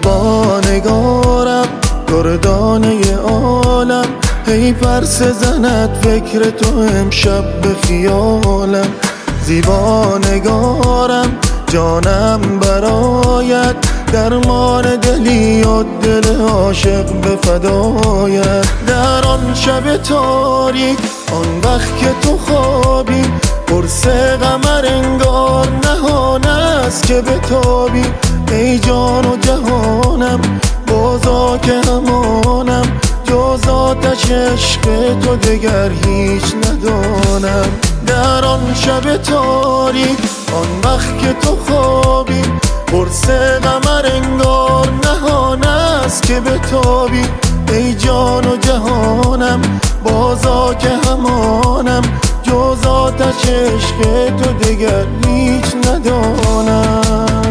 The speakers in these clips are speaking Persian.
زیبانگارم دردانه عالم، هی پرس زند فکر تو امشب به خیالم. زیبانگارم جانم برایت، درمان دلی و دل عاشق به فدایت. در آن شب تاریک آن وقت که تو خوابی، قرص قمر انگار نهان است که بتابی. ای جان و جهانم بازا که همانم، جز آتش عشق تو دگر هیچ ندانم. در آن شب تاریک آن وقت که تو خوابی، قرص قمر انگار نهان است که بتابی. ای جان و جهانم بازا که همانم، جز آتش عشق تو دگر هیچ ندانم.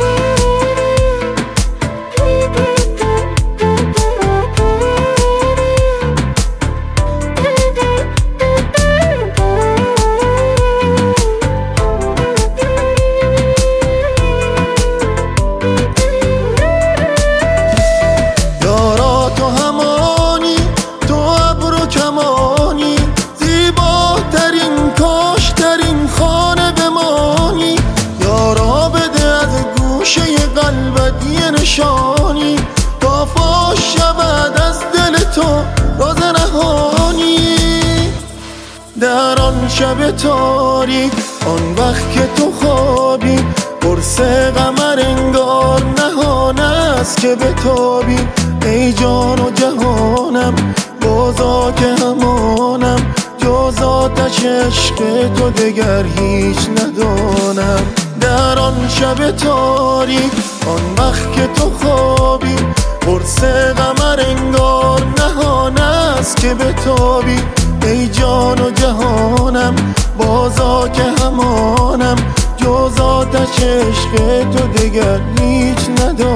نشانی تا فاش شود از دل تو راز نهانی. در آن شب تاریک آن وقت که تو خوابی، قرص قمر انگار نهان است که بتابی. ای جان و جهانم بازا که همانم، جز آتش عشق تو دگر هیچ ندانم. در آن شب تاریک آن وقت که تو خوابی، قرص قمر انگار نهان است که بتابی. ای جان و جهانم بازا که همانم، جز آتش عشق تو دگر هیچ ندانم.